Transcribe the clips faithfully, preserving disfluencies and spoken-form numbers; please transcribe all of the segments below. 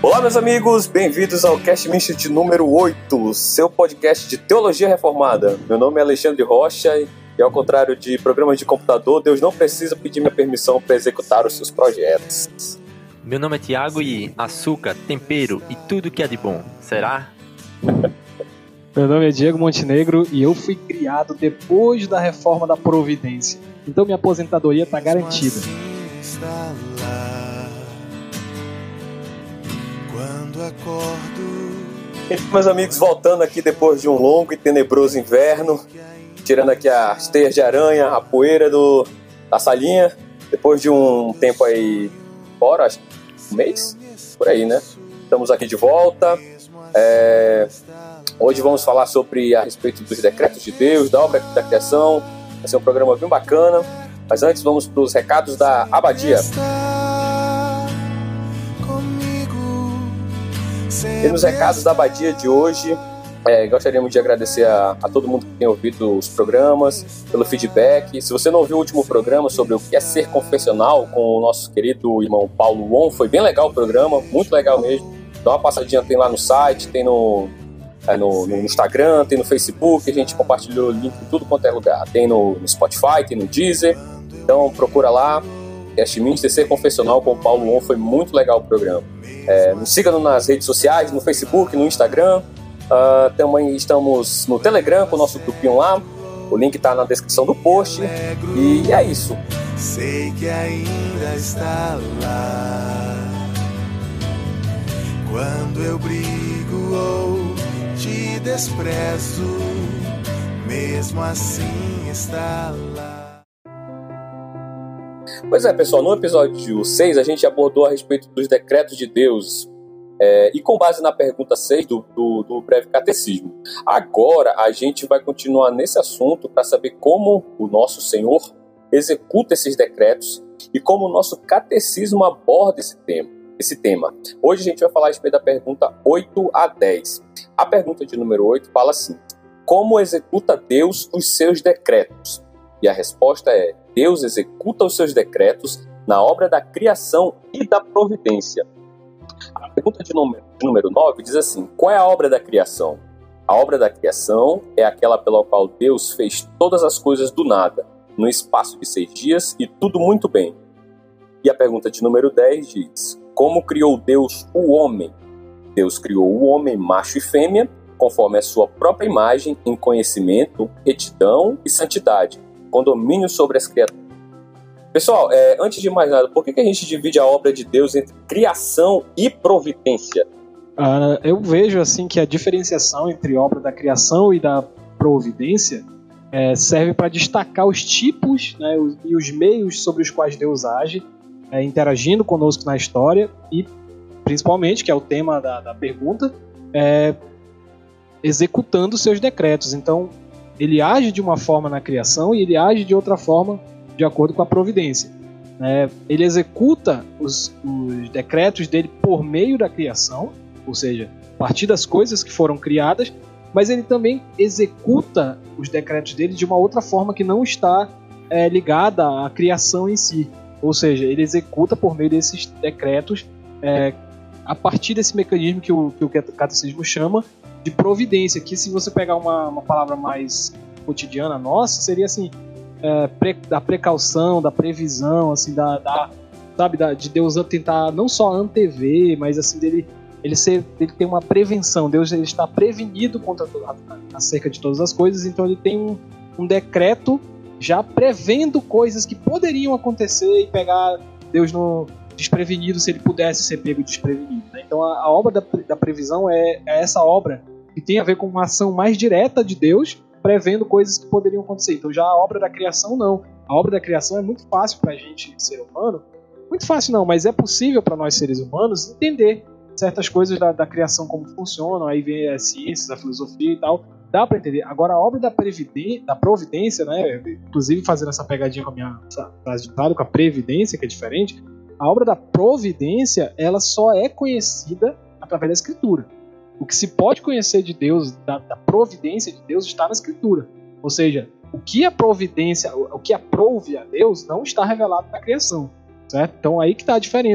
Olá, meus amigos, bem-vindos ao Cast Misto de número oito, seu podcast de teologia reformada. Meu nome é Alexandre Rocha e, ao contrário de programas de computador, Deus não precisa pedir minha permissão para executar os seus projetos. Meu nome é Tiago e açúcar, tempero e tudo que é de bom, será? Meu nome é Diego Montenegro e eu fui criado depois da reforma da Providência. Então minha aposentadoria está garantida. Quando acordo... Então, meus amigos, voltando aqui depois de um longo e tenebroso inverno, tirando aqui as teias de aranha, a poeira do, da salinha, depois de um tempo aí fora, acho que um mês, por aí, né? Estamos aqui de volta. É... Hoje vamos falar sobre a respeito dos decretos de Deus, da obra da criação. Vai ser um programa bem bacana. Mas antes vamos para os recados da Abadia. E nos recados da Abadia de hoje, é, gostaríamos de agradecer a, a todo mundo que tem ouvido os programas, pelo feedback. Se você não ouviu o último programa sobre o que é ser confessional com o nosso querido irmão Paulo Won, foi bem legal o programa, muito legal mesmo. Dá uma passadinha, tem lá no site, tem no, é, no, no Instagram, tem no Facebook, a gente compartilhou o link em tudo quanto é lugar. Tem no, no Spotify, tem no Deezer, então procura lá. Cast Misto, ser confessional com o Paulo Won, foi muito legal o programa. É, nos siga nas redes sociais, no Facebook, no Instagram. Uh, também estamos no Telegram com o nosso grupinho lá. O link está na descrição do post. E é isso. Sei que ainda está lá. Quando eu brigo ou te desprezo, mesmo assim está lá. Pois é, pessoal, no episódio seis a gente abordou a respeito dos decretos de Deus, é, e com base na pergunta seis do, do, do breve catecismo. Agora a gente vai continuar nesse assunto para saber como o nosso Senhor executa esses decretos e como o nosso catecismo aborda esse tema. Esse tema. Hoje a gente vai falar a respeito da pergunta oito a dez. A pergunta de número oito fala assim: como executa Deus os seus decretos? E a resposta é: Deus executa os seus decretos na obra da criação e da providência. A pergunta de número, de número nove diz assim: qual é a obra da criação? A obra da criação é aquela pela qual Deus fez todas as coisas do nada, no espaço de seis dias, e tudo muito bem. E a pergunta de número dez diz: como criou Deus o homem? Deus criou o homem macho e fêmea, conforme a sua própria imagem, em conhecimento, retidão e santidade, com domínio sobre as criaturas. Pessoal, é, antes de mais nada, por que, que a gente divide a obra de Deus entre criação e providência? Uh, eu vejo assim que a diferenciação entre obra da criação e da providência é, serve para destacar os tipos, né, os, e os meios sobre os quais Deus age, é, interagindo conosco na história e, principalmente, que é o tema da, da pergunta, é, executando seus decretos. Então, ele age de uma forma na criação e ele age de outra forma de acordo com a providência. É, ele executa os, os decretos dele por meio da criação, ou seja, a partir das coisas que foram criadas, mas ele também executa os decretos dele de uma outra forma que não está é, ligada à criação em si. Ou seja, ele executa por meio desses decretos é, a partir desse mecanismo que o, que o catecismo chama de providência, que se você pegar uma, uma palavra mais cotidiana nossa, seria assim, é, pre, da precaução, da previsão, assim, da, da, sabe, da, de Deus tentar não só antever, mas assim, dele, ele, ser, ele tem uma prevenção, Deus ele está prevenido contra, acerca de todas as coisas, então ele tem um, um decreto já prevendo coisas que poderiam acontecer e pegar Deus no desprevenido, se ele pudesse ser pego desprevenido, né? Então a, a obra da, da previsão é, é essa obra que tem a ver com uma ação mais direta de Deus, prevendo coisas que poderiam acontecer. Então já a obra da criação não. A obra da criação é muito fácil para a gente, ser humano. Muito fácil não, mas é possível para nós seres humanos entender certas coisas da, da criação, como funcionam. Aí vem as ciências, a filosofia e tal. Dá para entender. Agora a obra da, da providência, né? Inclusive fazendo essa pegadinha com a minha frase de trado, com a previdência, que é diferente. A obra da providência, ela só é conhecida através da Escritura. O que se pode conhecer de Deus, da, da providência de Deus, está na Escritura. Ou seja, o que a providência, o que aprouve a Deus, não está revelado na criação, certo? Então aí que está a diferença.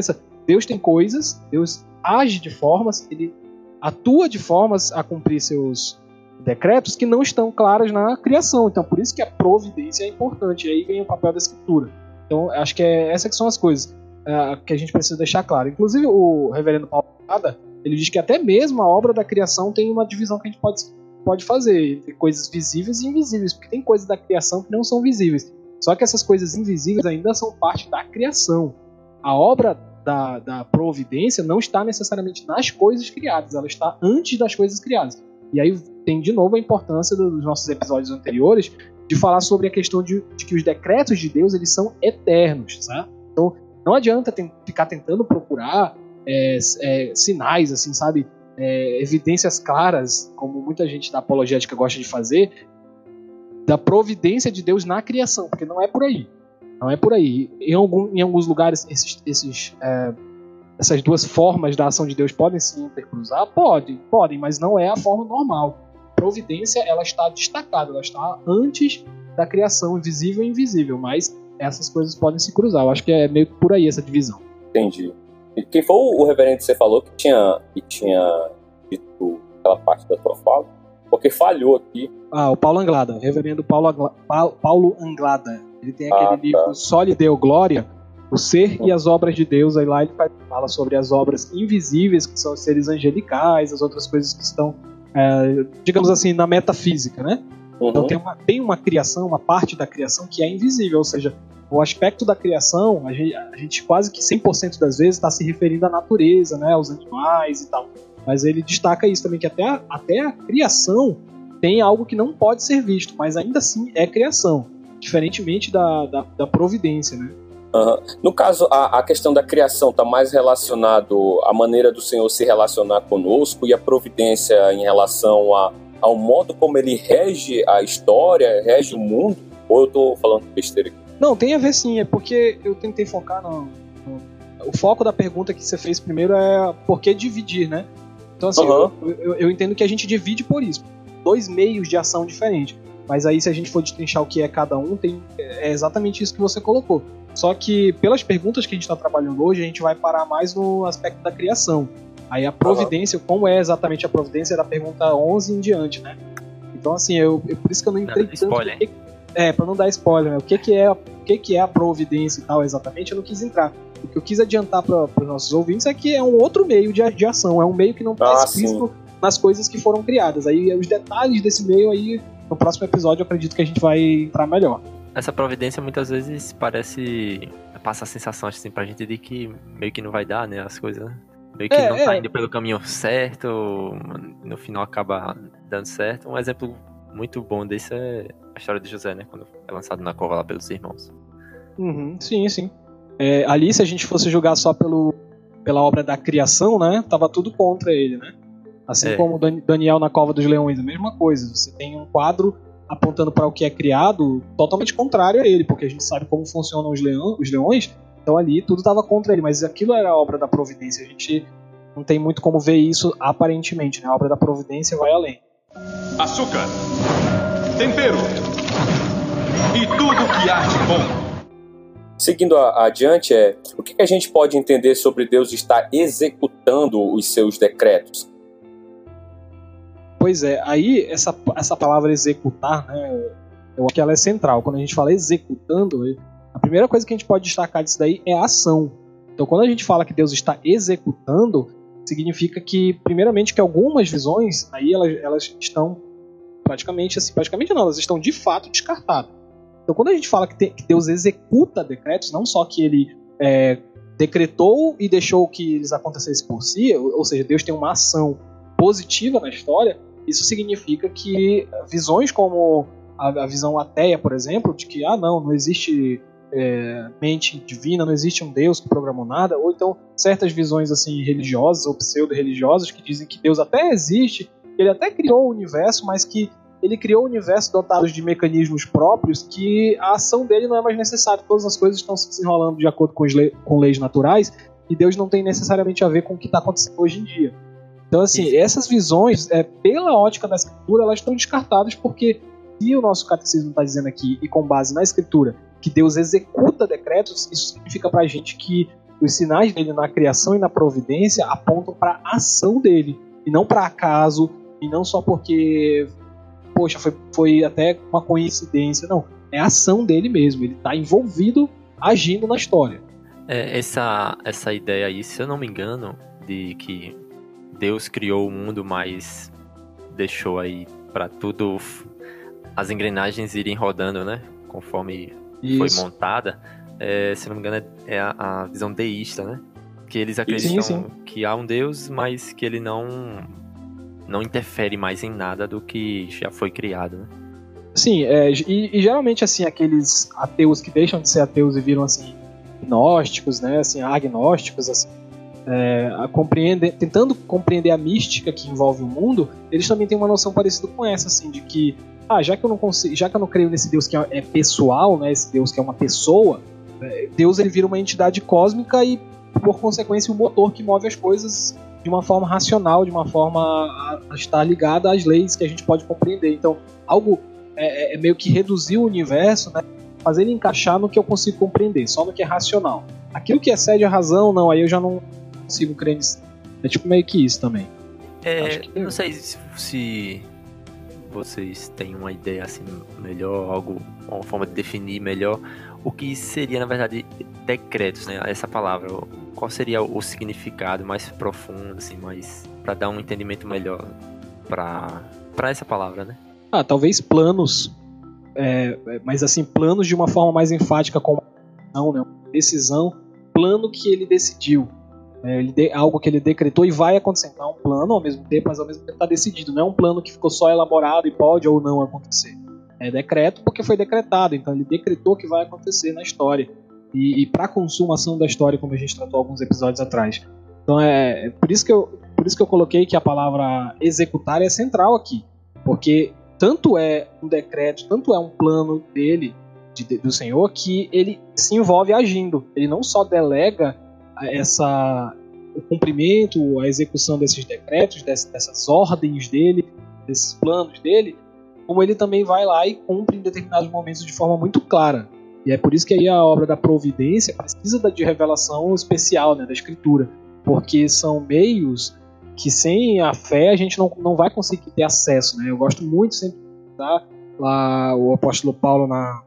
Deus tem coisas, Deus age de formas, ele atua de formas a cumprir seus decretos que não estão claras na criação. Então, por isso que a providência é importante. E aí vem o papel da Escritura. Então, acho que é, essas que são as coisas uh, que a gente precisa deixar claro. Inclusive, o reverendo Paulo Anglada, ele diz que até mesmo a obra da criação tem uma divisão que a gente pode, pode fazer entre coisas visíveis e invisíveis, porque tem coisas da criação que não são visíveis. Só que essas coisas invisíveis ainda são parte da criação. A obra da, da providência não está necessariamente nas coisas criadas, ela está antes das coisas criadas. E aí tem de novo a importância dos nossos episódios anteriores de falar sobre a questão de, de que os decretos de Deus eles são eternos, sabe? Então não adianta tem, ficar tentando procurar é, é, sinais, assim, sabe? É, evidências claras, como muita gente da apologética gosta de fazer, da providência de Deus na criação, porque não é por aí. Não é por aí. Em, algum, em alguns lugares, esses, esses, é, essas duas formas da ação de Deus podem se intercruzar? Podem, podem, mas não é a forma normal. Providência, ela está destacada, ela está antes da criação, visível e invisível, mas essas coisas podem se cruzar. Eu acho que é meio que por aí essa divisão. Entendi. E quem foi o reverendo que você falou que tinha, que tinha dito aquela parte da tua fala? Porque falhou aqui. Ah, o Paulo Anglada, o reverendo Paulo, Angla, Paulo Anglada. Ele tem aquele ah, livro tá. Só lhe deu glória, o ser e as obras de Deus. Aí lá ele fala sobre as obras invisíveis, que são os seres angelicais, as outras coisas que estão, é, digamos assim, na metafísica, né? Uhum. Então tem uma, tem uma criação, uma parte da criação que é invisível, ou seja, o aspecto da criação, a gente, a gente quase que cem por cento das vezes está se referindo à natureza, né, aos animais e tal. Mas ele destaca isso também, que até a, até a criação tem algo que não pode ser visto, mas ainda assim é criação, diferentemente da, da, da providência, né? Uhum. No caso, a, a questão da criação está mais relacionado à maneira do Senhor se relacionar conosco e a providência em relação a, ao modo como ele rege a história, rege o mundo? Ou eu estou falando besteira aqui? Não, tem a ver sim, é porque eu tentei focar no, no... O foco da pergunta que você fez primeiro é por que dividir, né? Então assim, uhum. eu, eu, eu entendo que a gente divide por isso. Dois meios de ação diferentes. Mas aí se a gente for destrinchar o que é cada um, tem, é exatamente isso que você colocou. Só que pelas perguntas que a gente está trabalhando hoje, a gente vai parar mais no aspecto da criação. Aí a providência, uhum. como é exatamente a providência, é da pergunta onze em diante, né? Então assim, eu, eu, por isso que eu não entrei tanto... Spoiler. Que, é, pra não dar spoiler, né? O que que é, o que que é a providência e tal exatamente, eu não quis entrar. O que eu quis adiantar para os nossos ouvintes é que é um outro meio de, de ação, é um meio que não está ah, explícito sim. nas coisas que foram criadas. Aí os detalhes desse meio aí, no próximo episódio, eu acredito que a gente vai entrar melhor. Essa providência muitas vezes parece... passa a sensação assim pra gente de que meio que não vai dar, né, as coisas, né? Meio que é, não tá é. indo pelo caminho certo, no final acaba dando certo. Um exemplo muito bom desse é a história de José, né, quando é lançado na cova lá pelos irmãos. Uhum, sim, sim. É, ali, se a gente fosse julgar só pelo, pela obra da criação, né, tava tudo contra ele, né? Assim é. como Daniel na cova dos leões, a mesma coisa. Você tem um quadro apontando para o que é criado totalmente contrário a ele, porque a gente sabe como funcionam os, leão, os leões, então ali tudo estava contra ele, mas aquilo era a obra da providência. A gente não tem muito como ver isso aparentemente, né? A obra da providência vai além. Açúcar, tempero e tudo que há de bom. Seguindo a, adiante, é, o que, que a gente pode entender sobre Deus estar executando os seus decretos? Pois é, aí essa, essa palavra executar, né, eu acho que ela é central. Quando a gente fala executando, a primeira coisa que a gente pode destacar disso daí é a ação. Então quando a gente fala que Deus está executando, significa que, primeiramente, que algumas visões, aí elas, elas estão praticamente, assim, praticamente não, elas estão de fato descartadas. Então quando a gente fala que, te, que Deus executa decretos, não só que ele é, decretou e deixou que eles acontecessem por si, ou, ou seja, Deus tem uma ação positiva na história, isso significa que visões como a, a visão ateia, por exemplo, de que ah, não, não existe é, mente divina, não existe um Deus que programou nada, ou então certas visões assim religiosas ou pseudo-religiosas que dizem que Deus até existe, ele até criou o universo, mas que ele criou o universo dotado de mecanismos próprios que a ação dele não é mais necessária, todas as coisas estão se desenrolando de acordo com, le- com leis naturais e Deus não tem necessariamente a ver com o que está acontecendo hoje em dia. Então, assim, Isso. essas visões, é, pela ótica da Escritura, elas estão descartadas porque se o nosso catecismo está dizendo aqui, e com base na Escritura, que Deus executa decretos, isso significa pra gente que os sinais dele na criação e na providência apontam para a ação dele, e não para acaso, e não só porque, poxa, foi, foi até uma coincidência, não. É a ação dele mesmo, ele está envolvido, agindo na história. É, essa, essa ideia aí, se eu não me engano, de que Deus criou o mundo, mas deixou aí para tudo, as engrenagens irem rodando, né? Conforme Isso. foi montada. É, se não me engano, é a, a visão deísta, né? Que eles acreditam sim, sim. que há um Deus, mas que ele não, não interfere mais em nada do que já foi criado, né? Sim, é, e, e geralmente, assim, aqueles ateus que deixam de ser ateus e viram, assim, gnósticos, né? Assim, agnósticos, assim, é, a compreender, tentando compreender a mística que envolve o mundo, eles também têm uma noção parecida com essa, assim, de que, ah, já que eu não consigo, já que eu não creio nesse Deus que é, é pessoal, né? Esse Deus que é uma pessoa, Deus ele vira uma entidade cósmica e, por consequência, o motor que move as coisas de uma forma racional, de uma forma a, a estar ligada às leis que a gente pode compreender. Então, algo é, é meio que reduzir o universo, né, fazer ele encaixar no que eu consigo compreender, só no que é racional. Aquilo que excede a razão, não, aí eu já não consigo crer nisso. É tipo meio que isso também. É, que... Não sei se, se vocês têm uma ideia assim melhor, algo, uma forma de definir melhor o que seria, na verdade, decretos, né? Essa palavra. Qual seria o significado mais profundo, assim, mais para dar um entendimento melhor para para essa palavra, né? Ah, talvez planos, é, mas assim, planos de uma forma mais enfática, como não, né? Decisão, plano que ele decidiu. É, ele de, algo que ele decretou e vai acontecer. Não é um plano ao mesmo tempo, mas ao mesmo tempo está decidido. Não é um plano que ficou só elaborado e pode ou não acontecer. É decreto porque foi decretado, então ele decretou que vai acontecer na história. E, e para a consumação da história, como a gente tratou alguns episódios atrás. Então é, é por, isso que eu, por isso que eu coloquei que a palavra executar é central aqui. Porque tanto é um decreto, tanto é um plano dele, de, de, do Senhor, que ele se envolve agindo. Ele não só delega essa, o cumprimento, a execução desses decretos, dessas, dessas ordens dele, desses planos dele, como ele também vai lá e cumpre em determinados momentos de forma muito clara. E é por isso que aí a obra da providência precisa de revelação especial, né, da escritura, porque são meios que sem a fé a gente não, não vai conseguir ter acesso, né? Eu gosto muito sempre de dar lá o apóstolo Paulo na,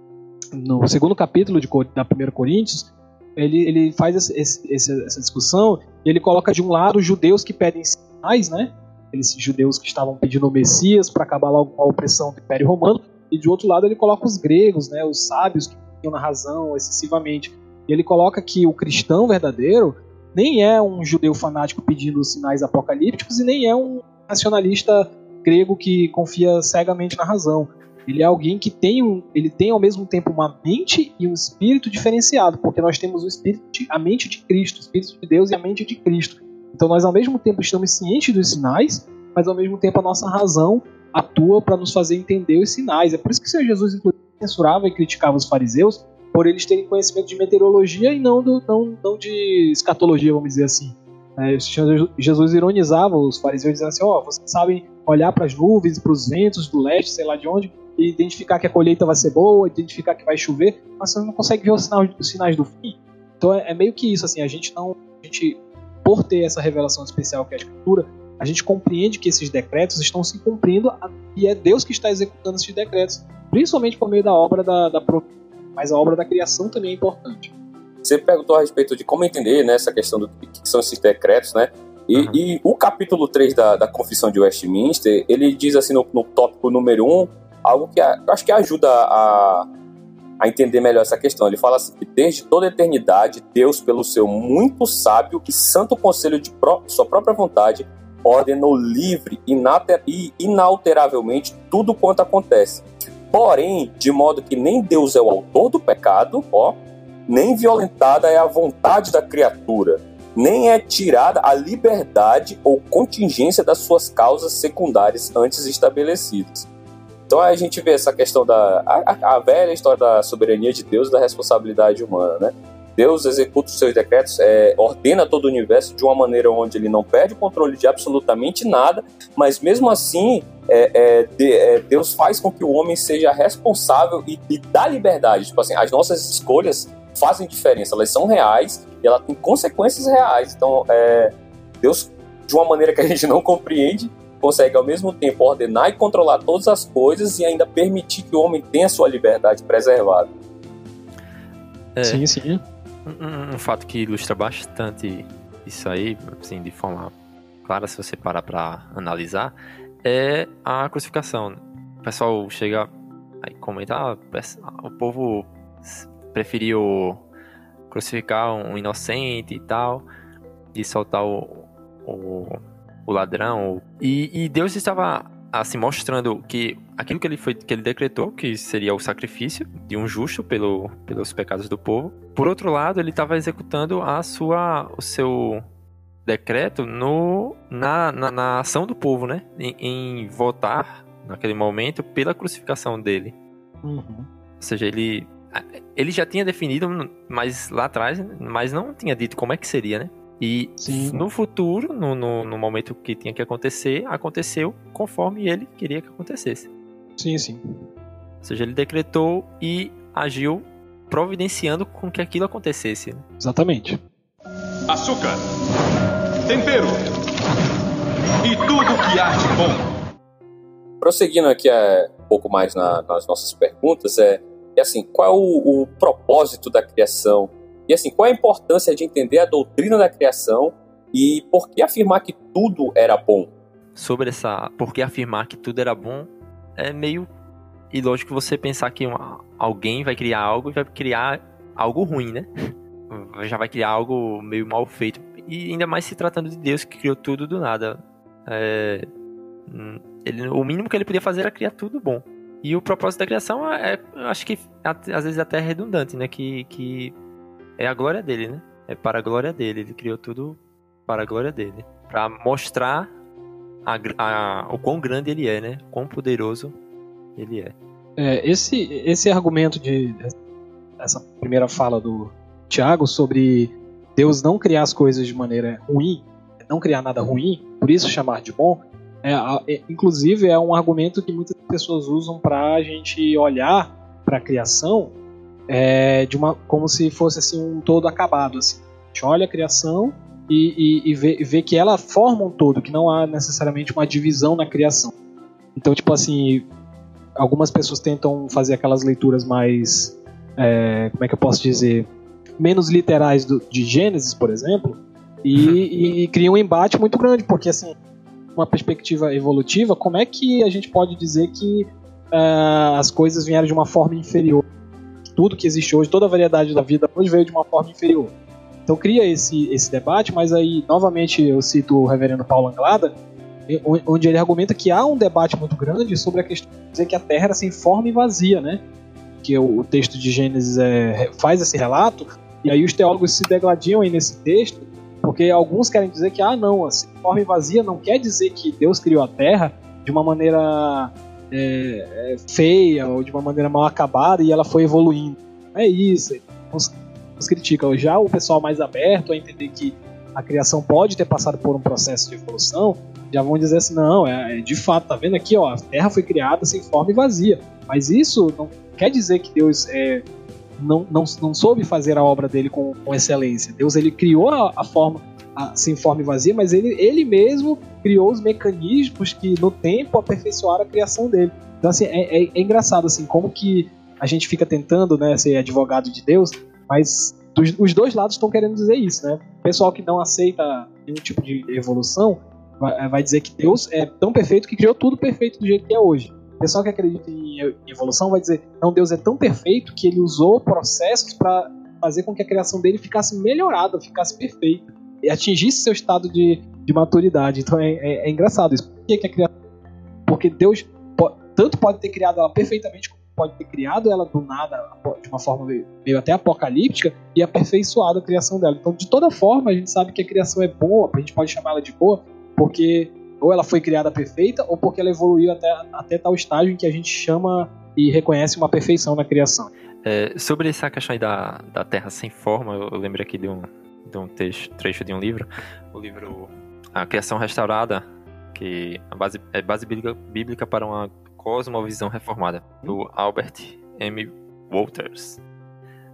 no segundo capítulo de, da primeira Coríntios, ele, ele faz esse, esse, essa discussão e ele coloca de um lado os judeus que pedem sinais, né? Aqueles judeus que estavam pedindo o Messias para acabar logo com a opressão do Império Romano, e de outro lado ele coloca os gregos, né, os sábios que tinham na razão excessivamente. E ele coloca que o cristão verdadeiro nem é um judeu fanático pedindo sinais apocalípticos e nem é um nacionalista grego que confia cegamente na razão. Ele é alguém que tem, um, ele tem ao mesmo tempo uma mente e um espírito diferenciado, porque nós temos o espírito de, a mente de Cristo, o espírito de Deus e a mente de Cristo. Então nós ao mesmo tempo estamos cientes dos sinais, mas ao mesmo tempo a nossa razão atua para nos fazer entender os sinais. É por isso que o Senhor Jesus inclusive censurava e criticava os fariseus por eles terem conhecimento de meteorologia e não, do, não, não de escatologia, vamos dizer assim. É, Jesus ironizava os fariseus dizendo assim, ó, oh, vocês sabem olhar para as nuvens, para os ventos do leste, sei lá de onde, e identificar que a colheita vai ser boa, identificar que vai chover, mas você não consegue ver os sinais, os sinais do fim. Então é, é meio que isso, assim, a gente não... A gente, por ter essa revelação especial que é a Escritura, a gente compreende que esses decretos estão se cumprindo e é Deus que está executando esses decretos, principalmente por meio da obra da, da providência, mas a obra da criação também é importante. Você perguntou a respeito de como entender, né, essa questão do que são esses decretos, né? E, uhum. e o capítulo três da, da Confissão de Westminster, ele diz assim no, no tópico número um, algo que a, eu acho que ajuda a, a entender melhor essa questão. Ele fala assim, que desde toda a eternidade, Deus, pelo seu muito sábio e santo conselho de pró- sua própria vontade, ordenou livre e inalteravelmente tudo quanto acontece. Porém, de modo que nem Deus é o autor do pecado, ó, nem violentada é a vontade da criatura, nem é tirada a liberdade ou contingência das suas causas secundárias antes estabelecidas. Então a gente vê essa questão da a, a velha história da soberania de Deus e da responsabilidade humana, né? Deus executa os seus decretos, é, ordena todo o universo de uma maneira onde ele não perde o controle de absolutamente nada, mas mesmo assim é, é, de, é, Deus faz com que o homem seja responsável e, e dá liberdade. Tipo assim, as nossas escolhas fazem diferença, elas são reais e ela tem consequências reais. Então, é, Deus, de uma maneira que a gente não compreende, consegue ao mesmo tempo ordenar e controlar todas as coisas e ainda permitir que o homem tenha sua liberdade preservada. É, sim, sim. Um, um fato que ilustra bastante isso aí, assim, de forma clara, se você parar para analisar, é a crucificação. O pessoal chega aí comenta, ah, o povo preferiu crucificar um inocente e tal, e soltar o, o, o ladrão. E, e Deus estava assim mostrando que aquilo que ele, foi, que ele decretou, que seria o sacrifício de um justo pelo, pelos pecados do povo. Por outro lado, ele estava executando a sua, o seu decreto no, na, na, na ação do povo, né? Em, em votar, naquele momento, pela crucificação dele. Uhum. Ou seja, ele, ele já tinha definido, mas lá atrás, mas não tinha dito como é que seria, né? E Sim. no futuro, no, no, no momento que tinha que acontecer, aconteceu conforme ele queria que acontecesse. Sim, sim. Ou seja, ele decretou e agiu providenciando com que aquilo acontecesse. Exatamente. Açúcar, tempero e tudo que há de bom. Prosseguindo aqui é, um pouco mais na, nas nossas perguntas, é, é assim, qual é o, o propósito da criação? E assim, qual é a importância de entender a doutrina da criação e por que afirmar que tudo era bom? Sobre essa, por que afirmar que tudo era bom, é meio ilógico você pensar que uma, alguém vai criar algo e vai criar algo ruim, né? Já vai criar algo meio mal feito. E ainda mais se tratando de Deus que criou tudo do nada. É, ele, o mínimo que ele podia fazer era criar tudo bom. E o propósito da criação é, eu acho que às vezes até é redundante, né? Que, que é a glória dele, né? É para a glória dele. Ele criou tudo para a glória dele. Para mostrar a, a, o quão grande ele é, né? Quão poderoso ele é. é esse, esse argumento de essa primeira fala do Tiago sobre Deus não criar as coisas de maneira ruim, não criar nada ruim, por isso chamar de bom, é, é, inclusive é um argumento que muitas pessoas usam para a gente olhar para a criação é, de uma, como se fosse assim, um todo acabado. Assim. A gente olha a criação e, e, e, vê, e vê que ela forma um todo, que não há necessariamente uma divisão na criação. Então, tipo assim, algumas pessoas tentam fazer aquelas leituras mais, é, como é que eu posso dizer, menos literais do, de Gênesis, por exemplo, e, e cria um embate muito grande, porque assim, uma perspectiva evolutiva, como é que a gente pode dizer que uh, as coisas vieram de uma forma inferior? Tudo que existe hoje, toda a variedade da vida hoje veio de uma forma inferior. Então cria esse, esse debate, mas aí, novamente, eu cito o reverendo Paulo Anglada, onde ele argumenta que há um debate muito grande sobre a questão de dizer que a Terra era sem forma e vazia, né? Que o, o texto de Gênesis é, faz esse relato, e aí os teólogos se degladiam aí nesse texto, porque alguns querem dizer que, ah, não, assim, forma e vazia não quer dizer que Deus criou a Terra de uma maneira é, é, feia ou de uma maneira mal acabada e ela foi evoluindo. É isso, uns, uns criticam. Já o pessoal mais aberto a entender que a criação pode ter passado por um processo de evolução, já vão dizer assim, não, é, é de fato, tá vendo aqui, ó, a Terra foi criada sem forma e vazia. Mas isso não quer dizer que Deus é, não, não, não soube fazer a obra dele com, com excelência. Deus, ele criou a, a forma a, sem forma e vazia, mas ele, ele mesmo criou os mecanismos que no tempo aperfeiçoaram a criação dele. Então assim, é, é, é engraçado assim, como que a gente fica tentando, né, ser advogado de Deus, mas dos, os dois lados estão querendo dizer isso, né? O pessoal que não aceita nenhum tipo de evolução vai, vai dizer que Deus é tão perfeito que criou tudo perfeito do jeito que é hoje. O pessoal que acredita em evolução vai dizer, não, Deus é tão perfeito que ele usou processos para fazer com que a criação dele ficasse melhorada, ficasse perfeita, e atingisse seu estado de, de maturidade. Então é, é, é engraçado isso. Por que, que a criação... Porque Deus pode, tanto pode ter criado ela perfeitamente, como pode ter criado ela do nada, de uma forma meio, meio até apocalíptica, e aperfeiçoado a criação dela. Então, de toda forma, a gente sabe que a criação é boa, a gente pode chamar ela de boa, porque ou ela foi criada perfeita, ou porque ela evoluiu até, até tal estágio em que a gente chama e reconhece uma perfeição na criação. É, sobre essa questão aí da, da Terra sem forma, eu, eu lembro aqui de um, de um trecho, trecho de um livro, o livro A Criação Restaurada, que a base, é base bíblica, bíblica para uma cosmovisão reformada, do Albert M. Wolters.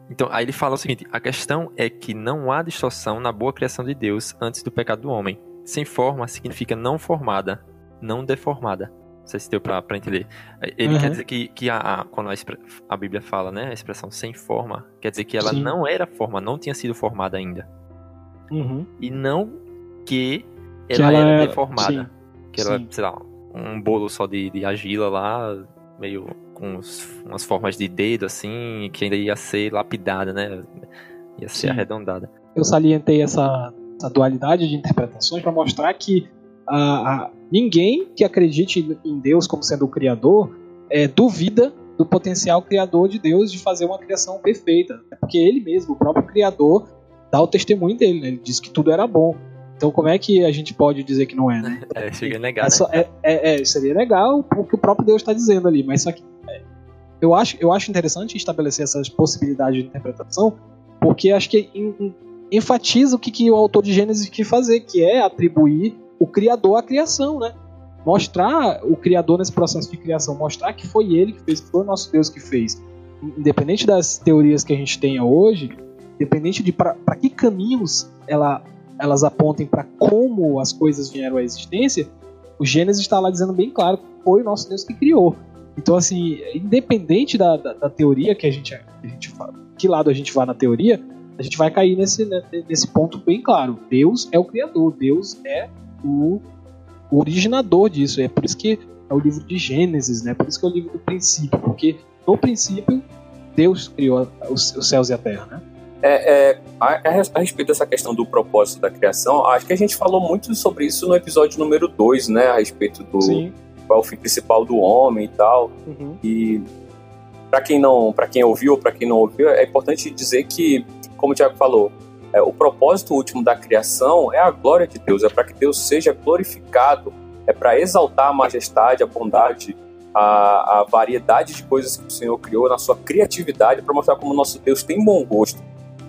Então, aí ele fala o seguinte: a questão é que não há distorção na boa criação de Deus antes do pecado do homem. Sem forma significa não formada, não deformada. Não sei se deu pra, pra entender. Ele uhum. quer dizer que, que a, a, quando a, a Bíblia fala, né, a expressão sem forma, quer dizer que ela Sim. não era forma, não tinha sido formada ainda. Uhum. E não que ela, que ela era é... deformada. Sim. Que ela, Sim. sei lá, um bolo só de, de argila lá, meio com uns, umas formas de dedo, assim, que ainda ia ser lapidada, né? Ia ser Sim. arredondada. Eu salientei essa, essa dualidade de interpretações para mostrar que a, a, ninguém que acredite em Deus como sendo o Criador é, duvida do potencial criador de Deus de fazer uma criação perfeita. Porque ele mesmo, o próprio Criador, dá o testemunho dele, né? Ele diz que tudo era bom. Então como é que a gente pode dizer que não é, né? É, chega a negar, é só, né? É, é, seria legal o que o próprio Deus está dizendo ali, mas só que é, eu, acho, eu acho interessante estabelecer essas possibilidades de interpretação, porque acho que em, em, enfatiza o que, que o autor de Gênesis quis fazer, que é atribuir o Criador à criação, né? Mostrar o Criador nesse processo de criação, mostrar que foi ele que fez, que foi o nosso Deus que fez. Independente das teorias que a gente tenha hoje, independente de para que caminhos ela... elas apontem para como as coisas vieram à existência, o Gênesis está lá dizendo bem claro que foi o nosso Deus que criou. Então, assim, independente da, da, da teoria que a gente, a gente fala, que lado a gente vá na teoria, a gente vai cair nesse, nesse ponto bem claro. Deus é o Criador, Deus é o, o originador disso. É por isso que é o livro de Gênesis, né? Por isso que é o livro do princípio, porque no princípio Deus criou os, os céus e a terra, né? É, é, a, a respeito dessa questão do propósito da criação, acho que a gente falou muito sobre isso no episódio número dois, né? A respeito do Sim. qual é o fim principal do homem e tal. Uhum. E para quem não, para quem ouviu ou para quem não ouviu, é importante dizer que, como o Tiago falou, é, o propósito último da criação é a glória de Deus, é para que Deus seja glorificado, é para exaltar a majestade, a bondade, a, a variedade de coisas que o Senhor criou na sua criatividade, para mostrar como o nosso Deus tem bom gosto.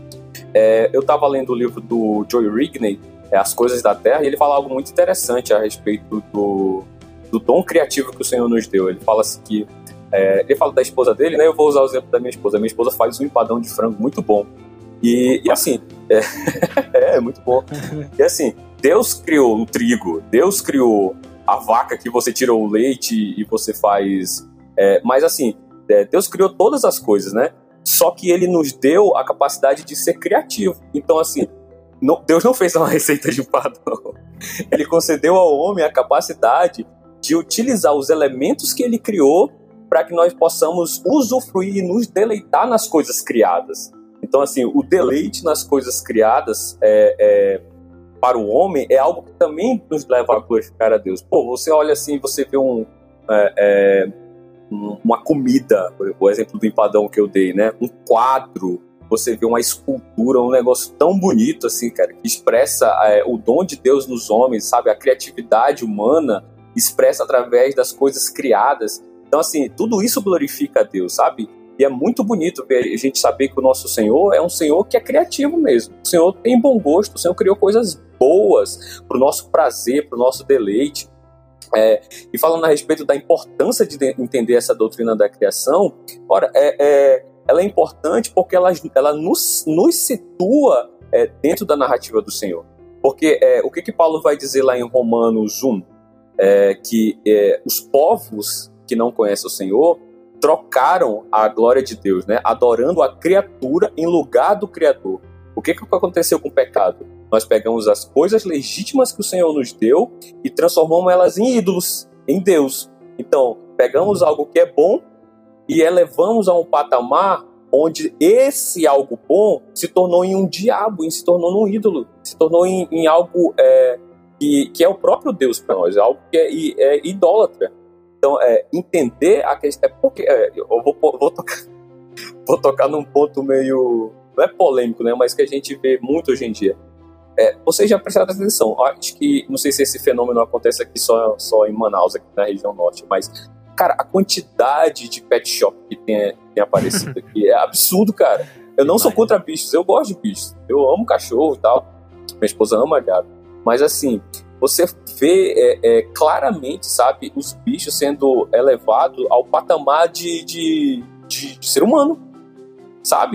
É, eu estava lendo o livro do Joy Rigney, é, As Coisas da Terra, e ele fala algo muito interessante a respeito do, do dom criativo que o Senhor nos deu. Ele fala assim que, é, ele fala da esposa dele, né? Eu vou usar o exemplo da minha esposa. A minha esposa faz um empadão de frango muito bom. E, e assim, é, é muito bom. E assim, Deus criou o trigo, Deus criou a vaca que você tira o leite e você faz... É, mas assim, é, Deus criou todas as coisas, né? Só que ele nos deu a capacidade de ser criativo. Então, assim, não, Deus não fez uma receita de empadão. Ele concedeu ao homem a capacidade de utilizar os elementos que ele criou para que nós possamos usufruir e nos deleitar nas coisas criadas. Então, assim, o deleite nas coisas criadas é, é, para o homem é algo que também nos leva a glorificar a Deus. Pô, você olha assim, você vê um... É, é, uma comida, o exemplo do empadão que eu dei, né? Um quadro, você vê uma escultura, um negócio tão bonito assim, cara, que expressa é, o dom de Deus nos homens, sabe? A criatividade humana expressa através das coisas criadas. Então, assim, tudo isso glorifica a Deus, sabe? E é muito bonito ver, a gente saber que o nosso Senhor é um Senhor que é criativo mesmo. O Senhor tem bom gosto, o Senhor criou coisas boas para o nosso prazer, para o nosso deleite. É, e falando a respeito da importância de entender essa doutrina da criação, ora, é, é, ela é importante porque ela, ela nos, nos situa é, dentro da narrativa do Senhor. Porque é, o que, que Paulo vai dizer lá em Romanos um? É, que é, os povos que não conhecem o Senhor trocaram a glória de Deus, né, adorando a criatura em lugar do Criador. O que, que aconteceu com o pecado? Nós pegamos as coisas legítimas que o Senhor nos deu e transformamos elas em ídolos, em Deus. Então, pegamos algo que é bom e elevamos a um patamar onde esse algo bom se tornou em um diabo, se tornou num ídolo, se tornou em, em algo é, que, que é o próprio Deus para nós, algo que é, é idólatra. Então, é, entender a questão... É porque, é, eu vou, vou, tocar, vou tocar num ponto meio... Não é polêmico, né, mas que a gente vê muito hoje em dia. É, vocês já prestaram atenção, acho que, não sei se esse fenômeno acontece aqui só, só em Manaus, aqui na região norte, mas, cara, a quantidade de pet shop que tem, tem aparecido aqui é absurdo, cara. Eu não sou contra bichos, eu gosto de bichos, eu amo cachorro e tal, minha esposa ama gato, mas assim, você vê é, é, claramente, sabe, os bichos sendo elevados ao patamar de, de, de, de ser humano, sabe?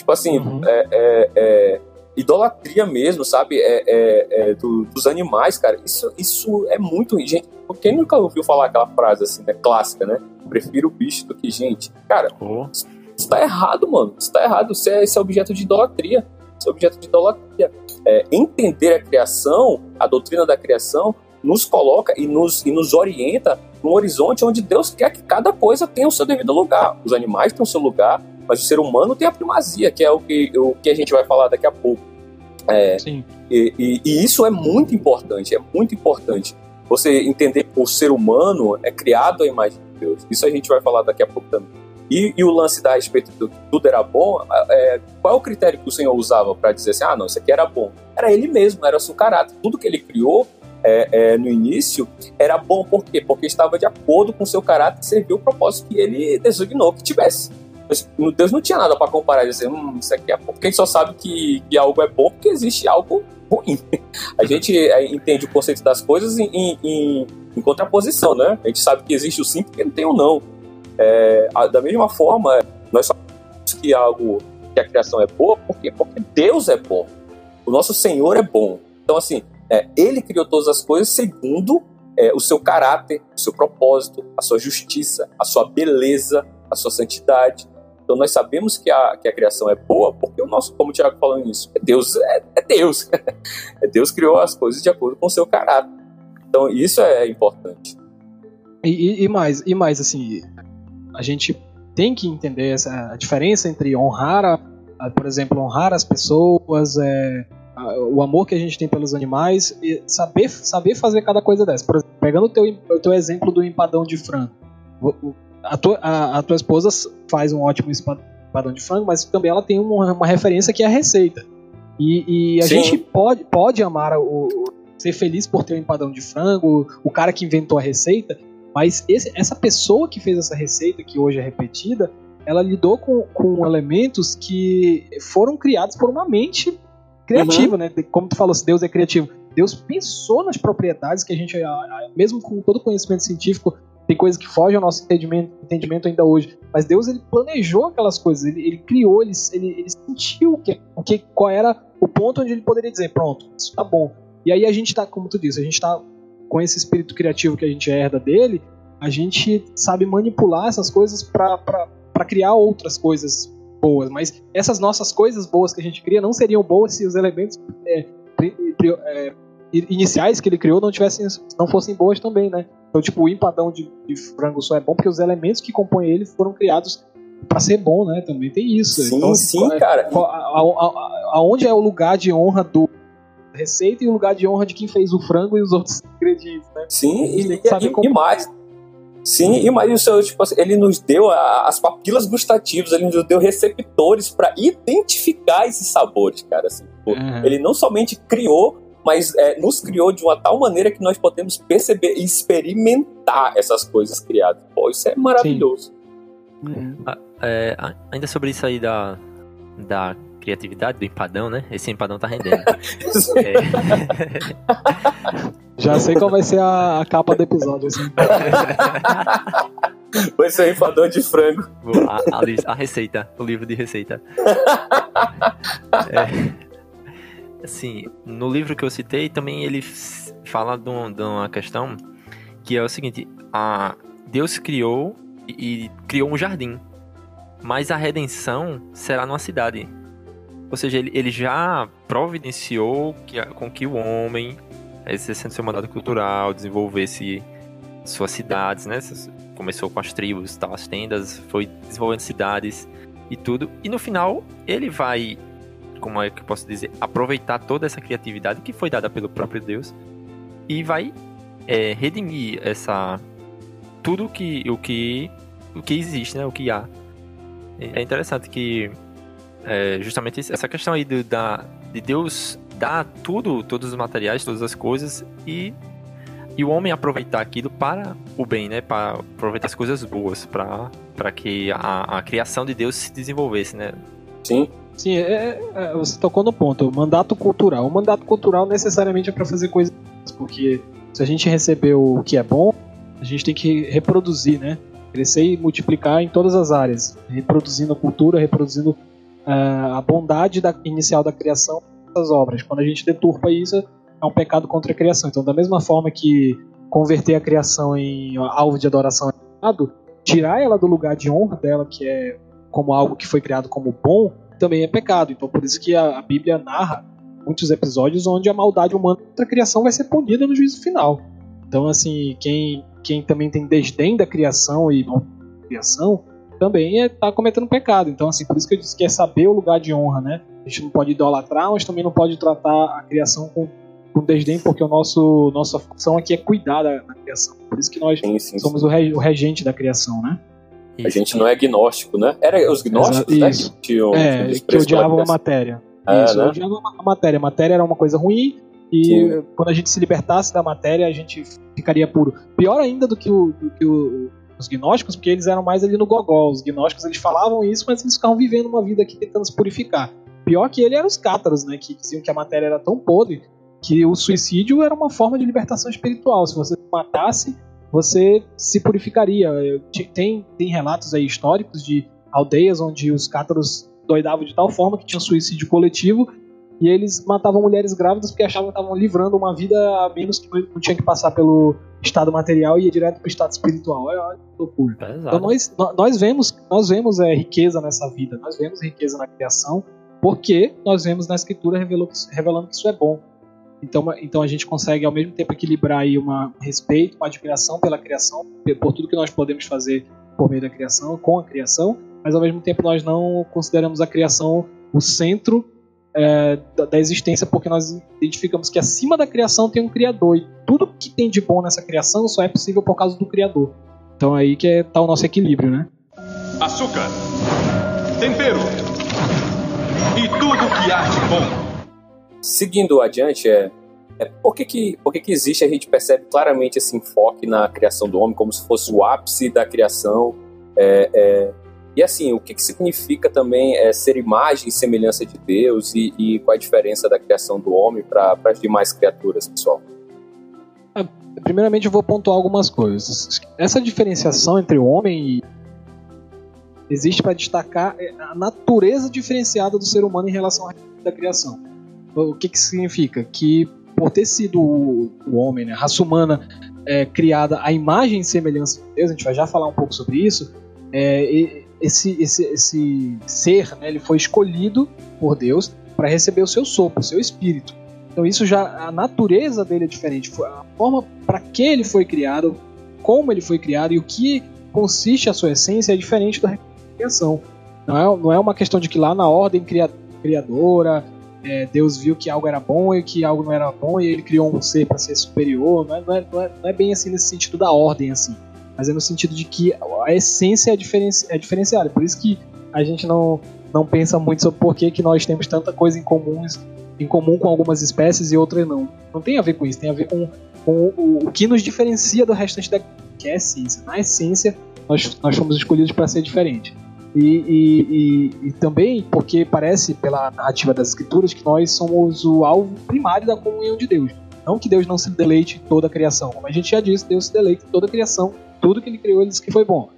Tipo assim, Uhum. é, é, é, idolatria mesmo, sabe? É, é, é, do, dos animais, cara. Isso, isso é muito ruim. Gente, quem nunca ouviu falar aquela frase assim, né? Clássica, né? Prefiro o bicho do que gente. Cara, Oh. isso tá errado, mano. Isso tá errado. Isso é, isso é objeto de idolatria. Isso é objeto de idolatria. É, entender a criação, a doutrina da criação, nos coloca e nos, e nos orienta num horizonte onde Deus quer que cada coisa tenha o seu devido lugar. Os animais têm o seu lugar, mas o ser humano tem a primazia, que é o que, o que a gente vai falar daqui a pouco. É, Sim. e, e, e isso é muito importante, é muito importante. Você entender que o ser humano é criado à imagem de Deus. Isso a gente vai falar daqui a pouco também. E, e o lance da respeito do que tudo era bom, é, qual é o critério que o Senhor usava para dizer assim, ah, não, isso aqui era bom? Era ele mesmo, era o seu caráter. Tudo que ele criou é, é, no início era bom, por quê? Porque estava de acordo com o seu caráter e serviu o propósito que ele designou que tivesse. Deus não tinha nada para comparar e dizer, hum, isso aqui é bom. Porque a gente só sabe que, que algo é bom porque existe algo ruim. A gente é, entende o conceito das coisas em, em, em, em contraposição, né? A gente sabe que existe o sim porque não tem o não. É, da mesma forma, nós sabemos que algo, que a criação é boa, por quê? Porque Deus é bom. O nosso Senhor é bom. Então, assim, é, Ele criou todas as coisas segundo é, o seu caráter, o seu propósito, a sua justiça, a sua beleza, a sua santidade. Então, nós sabemos que a, que a criação é boa porque o nosso, como o Tiago falou nisso, é Deus. É, é Deus. É Deus criou as coisas de acordo com o seu caráter. Então, isso é importante. E, e, e mais, e mais, assim, a gente tem que entender essa, a diferença entre honrar, a, a, por exemplo, honrar as pessoas, é, a, o amor que a gente tem pelos animais, e saber, saber fazer cada coisa dessa. Por exemplo, pegando o teu, o teu exemplo do empadão de frango. A tua, a, a tua esposa faz um ótimo empadão de frango, mas também ela tem uma, uma referência que é a receita. E, e a Sim. gente pode, pode amar, o, o, ser feliz por ter um empadão de frango, o cara que inventou a receita, mas esse, essa pessoa que fez essa receita, que hoje é repetida, ela lidou com, com elementos que foram criados por uma mente criativa, uhum. né? Como tu falou, se Deus é criativo. Deus pensou nas propriedades que a gente, mesmo com todo o conhecimento científico, tem coisas que fogem ao nosso entendimento, entendimento ainda hoje. Mas Deus, ele planejou aquelas coisas, ele, ele criou, ele, ele, ele sentiu que, que, qual era o ponto onde ele poderia dizer, pronto, isso tá bom. E aí a gente tá, como tu disse, a gente tá com esse espírito criativo que a gente herda dele, a gente sabe manipular essas coisas para criar outras coisas boas. Mas essas nossas coisas boas que a gente cria não seriam boas se os elementos é, é, iniciais que ele criou não tivessem, não fossem boas também, né? Então, tipo, o empadão de, de frango só é bom porque os elementos que compõem ele foram criados para ser bom, né? Também tem isso. Sim, então, sim, é, cara. A, a, a, aonde é o lugar de honra do receita e o lugar de honra de quem fez o frango e os outros ingredientes, né? Sim, e, e, como... e mais. Sim, e mais o seu, tipo, ele nos deu a, as papilas gustativas, ele nos deu receptores para identificar esses sabores, cara. Assim, tipo, uhum. Ele não somente criou, mas é, nos criou de uma tal maneira que nós podemos perceber e experimentar essas coisas criadas. Pô, isso é maravilhoso. Uhum. É, ainda sobre isso aí da, da criatividade do empadão, né? Esse empadão tá rendendo. é. Já sei qual vai ser a, a capa do episódio. Assim. Vai ser o empadão de frango. A, a, a receita, o livro de receita. É. Assim, no livro que eu citei, também ele fala de, um, de uma questão que é o seguinte, a, Deus criou e, e criou um jardim, mas a redenção será numa cidade. Ou seja, ele, ele já providenciou que, com que o homem, exercendo seu mandato cultural, desenvolvesse suas cidades, né? Começou com as tribos, tal, as tendas, foi desenvolvendo cidades e tudo, e no final ele vai, como é que eu posso dizer, aproveitar toda essa criatividade que foi dada pelo próprio Deus e vai é, redimir essa, tudo que, o, que, o que existe, né, o que há. É interessante que é, justamente essa questão aí do, da, de Deus dar tudo, todos os materiais, todas as coisas e, e o homem aproveitar aquilo para o bem, né, para aproveitar as coisas boas, para que a, a criação de Deus se desenvolvesse, né. Sim. Sim, é, é, você tocou no ponto, o mandato cultural. O mandato cultural necessariamente é para fazer coisas, porque se a gente recebeu o que é bom, a gente tem que reproduzir, né? Crescer e multiplicar em todas as áreas, reproduzindo a cultura, reproduzindo uh, a bondade da, inicial da criação das obras. Quando a gente deturpa isso, é um pecado contra a criação. Então, da mesma forma que converter a criação em alvo de adoração é pecado, tirar ela do lugar de honra dela, que é como algo que foi criado como bom, também é pecado. Então, por isso que a, a Bíblia narra muitos episódios onde a maldade humana contra a criação vai ser punida no juízo final. Então, assim, quem, quem também tem desdém da criação e da criação também está cometendo pecado. Então, assim, por isso que eu disse que é saber o lugar de honra, né? A gente não pode idolatrar, mas também não pode tratar a criação com, com desdém, porque o nosso, nossa função aqui é cuidar da, da criação. Por isso que nós sim, sim, somos sim. O, re, o regente da criação, né? A gente não é gnóstico, né? Era os gnósticos, Exato, né? Isso. Que, tinham, é, que odiavam a matéria. É, isso, né? odiavam a matéria. A matéria era uma coisa ruim e sim. Quando a gente se libertasse da matéria, a gente ficaria puro. Pior ainda do que, o, do que o, os gnósticos, porque eles eram mais ali no gogó. Os gnósticos, eles falavam isso, mas eles ficavam vivendo uma vida aqui tentando se purificar. Pior que ele eram os cátaros, né? Que diziam que a matéria era tão podre que o suicídio era uma forma de libertação espiritual. Se você se matasse, você se purificaria. Tem, tem relatos aí históricos de aldeias onde os cátaros doidavam de tal forma que tinha suicídio coletivo e eles matavam mulheres grávidas porque achavam que estavam livrando uma vida a menos, que não tinha que passar pelo estado material e ia direto para o estado espiritual. Olha, olha que loucura. Então nós, nós vemos, nós vemos é, riqueza nessa vida, nós vemos riqueza na criação, porque nós vemos na escritura revelou, revelando que isso é bom. Então, então a gente consegue ao mesmo tempo equilibrar aí uma, um respeito, uma admiração pela criação, por tudo que nós podemos fazer por meio da criação, com a criação, mas ao mesmo tempo nós não consideramos a criação o centro é, da, da existência, porque nós identificamos que acima da criação tem um Criador, e tudo que tem de bom nessa criação só é possível por causa do Criador. Então aí que está o nosso equilíbrio, né? Açúcar, tempero e tudo que há de bom. Seguindo adiante, é, é por, que, que, por que, que existe, a gente percebe claramente esse enfoque na criação do homem, como se fosse o ápice da criação. É, é, e assim, o que, que significa também é, ser imagem e semelhança de Deus, e, e qual a diferença da criação do homem para as demais criaturas, pessoal? Primeiramente eu vou pontuar algumas coisas. Essa diferenciação entre o homem e existe para destacar a natureza diferenciada do ser humano em relação à da criação. O que que significa? Que por ter sido o, o homem, né, a raça humana é, criada à imagem e semelhança de Deus, a gente vai já falar um pouco sobre isso, é, esse, esse, esse ser, né, ele foi escolhido por Deus para receber o seu sopro, o seu espírito. Então isso já, a natureza dele é diferente, a forma para que ele foi criado, como ele foi criado e o que consiste a sua essência é diferente da criação. Não é, não é uma questão de que lá na ordem criadora É, Deus viu que algo era bom e que algo não era bom e ele criou um ser para ser superior. Não é, não, é, não, é, não é bem assim nesse sentido da ordem, assim, mas é no sentido de que a essência é, diferenci, é diferenciada. Por isso que a gente não, não pensa muito sobre por que, que nós temos tanta coisa em comum, em comum com algumas espécies e outras não. Não tem a ver com isso, tem a ver com, com o, o que nos diferencia do restante da que é a essência. Na essência, nós, nós fomos escolhidos para ser diferente. E, e, e, e também porque parece, pela narrativa das escrituras, que nós somos o alvo primário da comunhão de Deus. Não que Deus não se deleite em toda a criação. Como a gente já disse, Deus se deleita em toda a criação. Tudo que ele criou, ele disse que foi bom.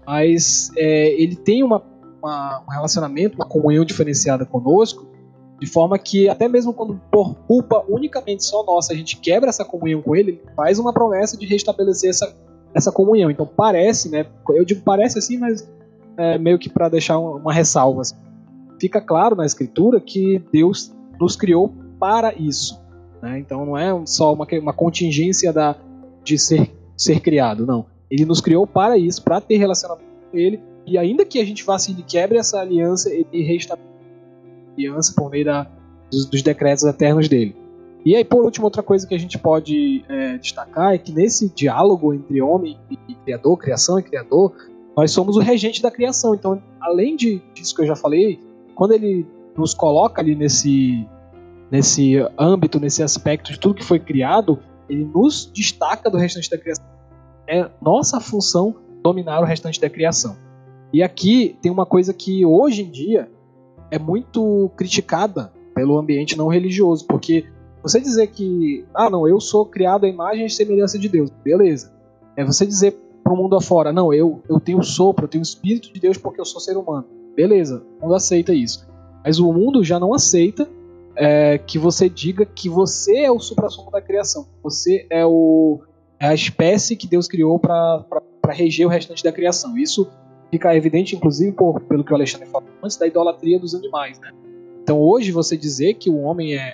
Mas é, ele tem uma, uma, um relacionamento, uma comunhão diferenciada conosco, de forma que até mesmo quando por culpa unicamente só nossa a gente quebra essa comunhão com ele, ele faz uma promessa de restabelecer essa, essa comunhão. Então parece, né? Eu digo parece assim, mas É, meio que para deixar uma ressalva. Assim. Fica claro na escritura que Deus nos criou para isso. Né? Então não é só uma, uma contingência da, de ser, ser criado, não. Ele nos criou para isso, para ter relacionamento com ele, e ainda que a gente vá assim, ele quebre essa aliança, ele restabelece a aliança por meio da, dos, dos decretos eternos dele. E aí, por último, outra coisa que a gente pode é, destacar é que nesse diálogo entre homem e criador, criação e criador, nós somos o regente da criação. Então, além de, disso que eu já falei, quando ele nos coloca ali nesse, nesse âmbito, nesse aspecto de tudo que foi criado, ele nos destaca do restante da criação. É nossa função dominar o restante da criação. E aqui tem uma coisa que hoje em dia é muito criticada pelo ambiente não religioso, porque você dizer que, ah não, eu sou criado à imagem e semelhança de Deus, beleza. É você dizer para o mundo afora, não, eu, eu tenho sopro, eu tenho o Espírito de Deus porque eu sou ser humano. Beleza, o mundo aceita isso. Mas o mundo já não aceita é, que você diga que você é o suprassumo da criação. Você é, o, é a espécie que Deus criou para reger o restante da criação. Isso fica evidente, inclusive, por, pelo que o Alexandre falou antes, da idolatria dos animais, né? Então hoje você dizer que o homem é,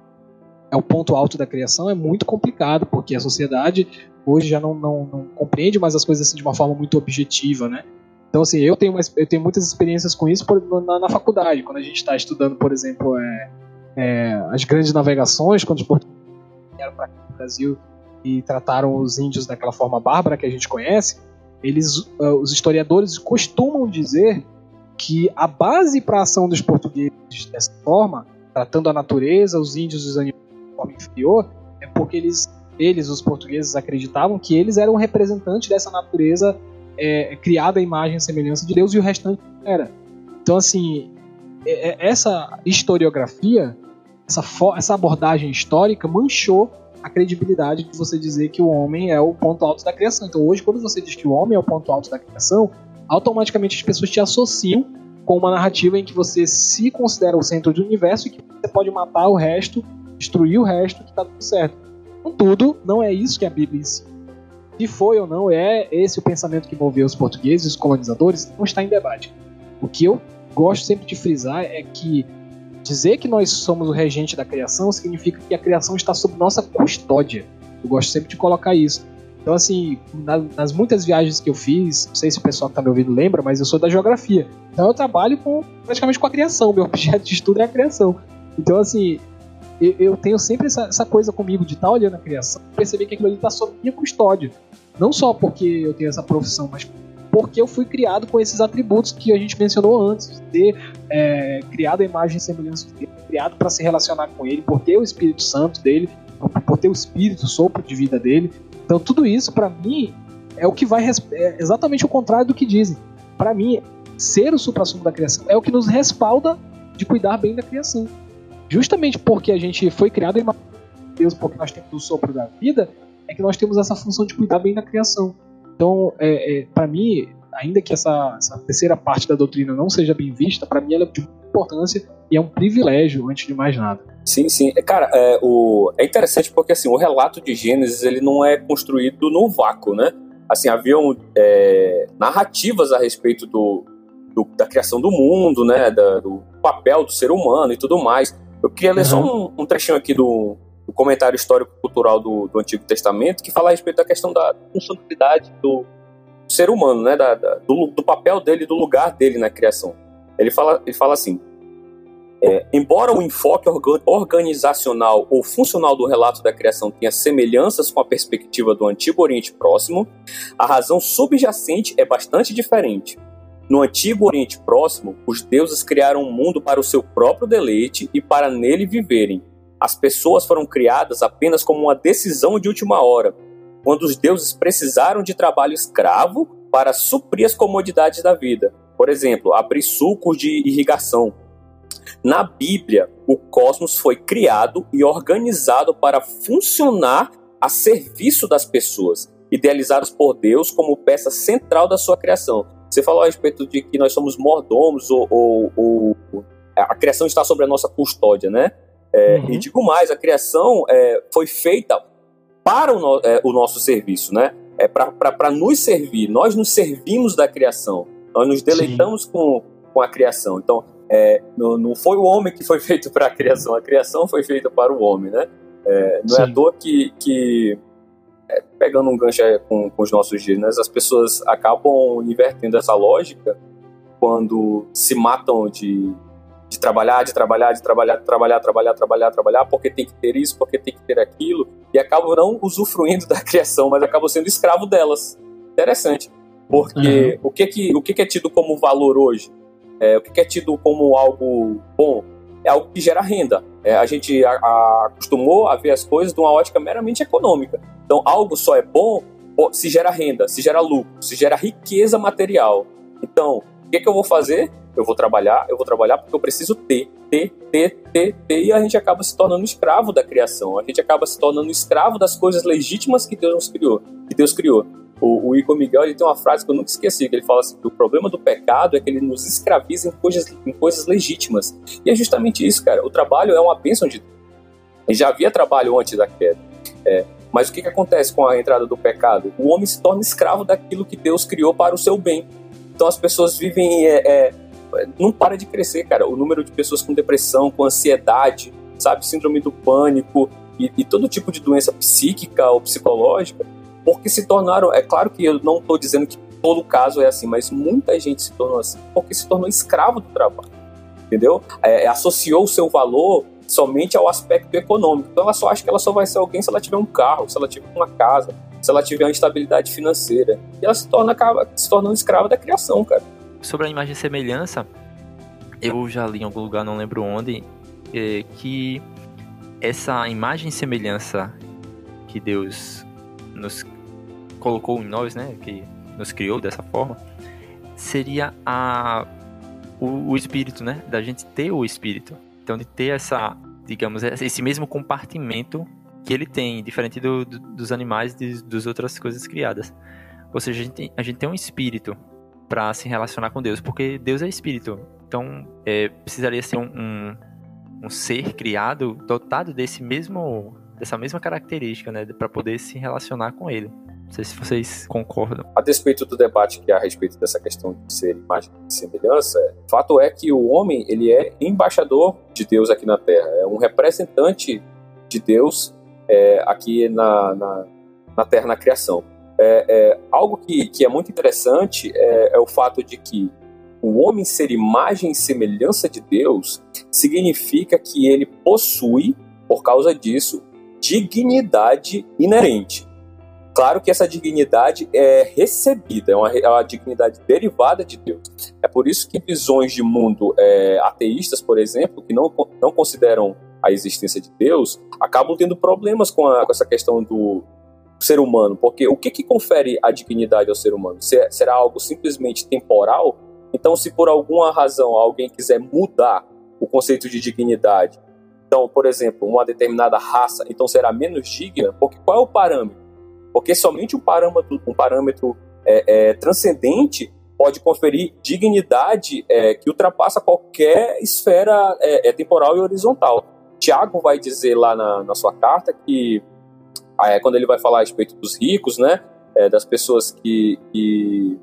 é o ponto alto da criação é muito complicado, porque a sociedade hoje já não, não, não compreende mais as coisas assim, de uma forma muito objetiva, né? Então assim, eu tenho, eu tenho muitas experiências com isso por, na, na faculdade, quando a gente está estudando, por exemplo, é, é, as grandes navegações, quando os portugueses vieram para o Brasil e trataram os índios daquela forma bárbara que a gente conhece, eles, uh, os historiadores costumam dizer que a base para a ação dos portugueses dessa forma, tratando a natureza, os índios e os animais de forma inferior, é porque eles, eles, os portugueses, acreditavam que eles eram representantes dessa natureza é, criada à imagem e semelhança de Deus, e o restante não era. Então, assim, é, é, essa historiografia, essa, essa abordagem histórica manchou a credibilidade de você dizer que o homem é o ponto alto da criação. Então, hoje, quando você diz que o homem é o ponto alto da criação, automaticamente as pessoas te associam com uma narrativa em que você se considera o centro do universo e que você pode matar o resto, destruir o resto, que está tudo certo. Contudo, não é isso que a Bíblia ensina. Se foi ou não é esse o pensamento que envolveu os portugueses, os colonizadores, não está em debate. O que eu gosto sempre de frisar é que dizer que nós somos o regente da criação significa que a criação está sob nossa custódia. Eu gosto sempre de colocar isso. Então, assim, nas muitas viagens que eu fiz, não sei se o pessoal que está me ouvindo lembra, mas eu sou da geografia. Então eu trabalho com, praticamente com a criação. Meu objeto de estudo é a criação. Então, assim, eu, eu tenho sempre essa, essa coisa comigo de estar tá olhando a criação e perceber que aquilo ali está sob minha custódia. Não só porque eu tenho essa profissão, mas porque eu fui criado com esses atributos que a gente mencionou antes. De ter é, criado a imagem e semelhança dele, criado para se relacionar com ele, por ter o Espírito Santo dele, por ter o Espírito, o sopro de vida dele. Então tudo isso, para mim, é o que vai é exatamente o contrário do que dizem. Para mim, ser o suprassumo da criação é o que nos respalda de cuidar bem da criação. Justamente porque a gente foi criado em Deus, porque nós temos o sopro da vida, é que nós temos essa função de cuidar bem da criação. Então, é, é, para mim, ainda que essa, essa terceira parte da doutrina não seja bem vista, para mim ela é de muita importância e é um privilégio, antes de mais nada. Sim, sim. Cara, é, o, é interessante porque assim, o relato de Gênesis ele não é construído no vácuo, né? Assim, haviam é, narrativas a respeito do, do, da criação do mundo, né? Da, do papel do ser humano e tudo mais. Eu queria ler uhum. só um, um trechinho aqui do, do comentário histórico-cultural do, do Antigo Testamento que fala a respeito da questão da funcionalidade do ser humano, né? Da, da, do, do papel dele, do lugar dele na criação. Ele fala, ele fala assim: É, embora o enfoque organizacional ou funcional do relato da criação tenha semelhanças com a perspectiva do Antigo Oriente Próximo, a razão subjacente é bastante diferente. No Antigo Oriente Próximo, os deuses criaram um mundo para o seu próprio deleite e para nele viverem. As pessoas foram criadas apenas como uma decisão de última hora, quando os deuses precisaram de trabalho escravo para suprir as comodidades da vida. Por exemplo, abrir sulcos de irrigação. Na Bíblia, o cosmos foi criado e organizado para funcionar a serviço das pessoas, idealizados por Deus como peça central da sua criação. Você falou a respeito de que nós somos mordomos, ou, ou, ou a criação está sob a nossa custódia, né? É, uhum. E digo mais, a criação é, foi feita para o, no, é, o nosso serviço, né? É para nos servir. Nós nos servimos da criação, nós nos deleitamos com, com a criação. Então, É, não, não foi o homem que foi feito para a criação, a criação foi feita para o homem, né? É, não Sim. é à toa que, que é, pegando um gancho com, com os nossos dias, né, as pessoas acabam invertendo essa lógica quando se matam de, de trabalhar, de trabalhar, de trabalhar, de trabalhar, trabalhar, trabalhar, trabalhar, porque tem que ter isso, porque tem que ter aquilo, e acabam não usufruindo da criação, mas acabam sendo escravo delas. Interessante, porque uhum. o, que, que, o que, que é tido como valor hoje? É, o que é tido como algo bom é algo que gera renda. É, a gente a, a, acostumou a ver as coisas de uma ótica meramente econômica. Então, algo só é bom se gera renda, se gera lucro, se gera riqueza material. Então, o que, que eu vou fazer? Eu vou trabalhar, eu vou trabalhar porque eu preciso ter, ter, ter, ter, ter, e a gente acaba se tornando escravo da criação. A gente acaba se tornando escravo das coisas legítimas que Deus nos criou, que Deus criou. O, o Igor Miguel, ele tem uma frase que eu nunca esqueci, que ele fala assim, que o problema do pecado é que ele nos escraviza em coisas, em coisas legítimas. E é justamente isso, cara. O trabalho é uma bênção de Deus. E já havia trabalho antes da queda. É, mas o que, que acontece com a entrada do pecado? O homem se torna escravo daquilo que Deus criou para o seu bem. Então as pessoas vivem... É, é, não para de crescer, cara. O número de pessoas com depressão, com ansiedade, sabe, síndrome do pânico e, e todo tipo de doença psíquica ou psicológica, porque se tornaram... É claro que eu não estou dizendo que todo caso é assim, mas muita gente se tornou assim porque se tornou escravo do trabalho, entendeu? É, associou o seu valor somente ao aspecto econômico. Então ela só acha que ela só vai ser alguém se ela tiver um carro, se ela tiver uma casa, se ela tiver uma estabilidade financeira. E ela se torna, acaba se tornando escrava da criação, cara. Sobre a imagem e semelhança, eu já li em algum lugar, não lembro onde, é, que essa imagem e semelhança que Deus nos colocou em nós, né, que nos criou dessa forma, seria a, o, o espírito, né, da gente ter o espírito. Então, de ter essa, digamos, esse mesmo compartimento que ele tem, diferente do, do, dos animais e das outras coisas criadas. Ou seja, a gente tem, a gente tem um espírito para se relacionar com Deus, porque Deus é espírito. Então, é, precisaria ser um, um, um ser criado dotado desse mesmo, dessa mesma característica, né, para poder se relacionar com ele. Não sei se vocês concordam. A despeito do debate que há a respeito dessa questão de ser imagem e semelhança, o fato é que o homem, ele é embaixador de Deus aqui na Terra, é um representante de Deus é, aqui na, na, na Terra, na criação. É, é, algo que, que é muito interessante é, é o fato de que o homem ser imagem e semelhança de Deus significa que ele possui, por causa disso, dignidade inerente. Claro que essa dignidade é recebida, é uma, é uma dignidade derivada de Deus. É por isso que visões de mundo é, ateístas, por exemplo, que não, não consideram a existência de Deus, acabam tendo problemas com, a, com essa questão do ser humano. Porque o que, que confere a dignidade ao ser humano? Se, será algo simplesmente temporal? Então, se por alguma razão alguém quiser mudar o conceito de dignidade, então, por exemplo, uma determinada raça, então será menos digna, porque qual é o parâmetro? Porque somente um parâmetro, um parâmetro é, é, transcendente pode conferir dignidade é, que ultrapassa qualquer esfera é, é, temporal e horizontal. Tiago vai dizer lá na, na sua carta que, é, quando ele vai falar a respeito dos ricos, né, é, das pessoas que, que,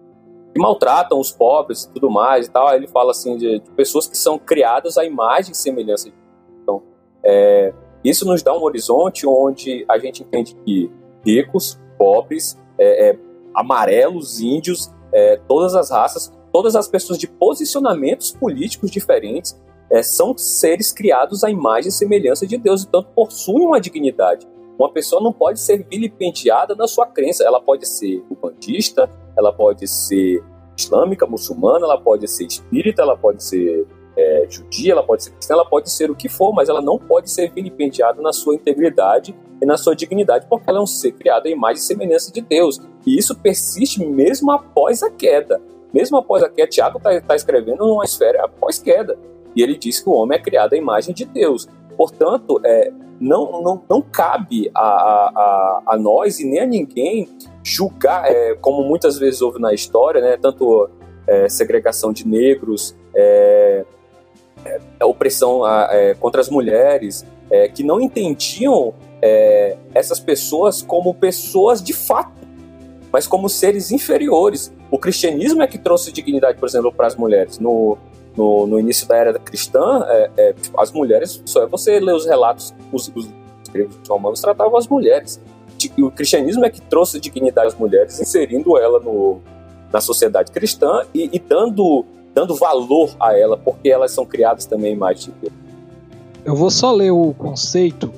que maltratam os pobres e tudo mais, e tal, ele fala assim de, de pessoas que são criadas à imagem e semelhança de Deus. Então, é, isso nos dá um horizonte onde a gente entende que ricos, pobres, é, é, amarelos, índios, é, todas as raças, todas as pessoas de posicionamentos políticos diferentes é, são seres criados à imagem e semelhança de Deus, e tanto possuem uma dignidade. Uma pessoa não pode ser vilipendiada na sua crença, ela pode ser umbandista, ela pode ser islâmica, muçulmana, ela pode ser espírita, ela pode ser é, judia, ela pode ser cristã, ela pode ser o que for, mas ela não pode ser vilipendiada na sua integridade e na sua dignidade, porque ela é um ser criado à imagem e semelhança de Deus. E isso persiste mesmo após a queda. Mesmo após a queda, Tiago está tá escrevendo numa esfera após queda. E ele diz que o homem é criado à imagem de Deus. Portanto, é, não, não, não cabe a, a, a nós e nem a ninguém julgar, é, como muitas vezes houve na história, né, tanto é, segregação de negros, é, é, opressão é, contra as mulheres, é, que não entendiam É, essas pessoas como pessoas de fato, mas como seres inferiores. O cristianismo é que trouxe dignidade, por exemplo, para as mulheres. No, no, no início da era cristã, é, é, as mulheres, só é você ler os relatos, os, os escritos romanos tratavam as mulheres. O cristianismo é que trouxe dignidade às mulheres, inserindo ela no, na sociedade cristã e, e dando, dando valor a ela, porque elas são criadas também à imagem de Deus. Eu vou só ler o conceito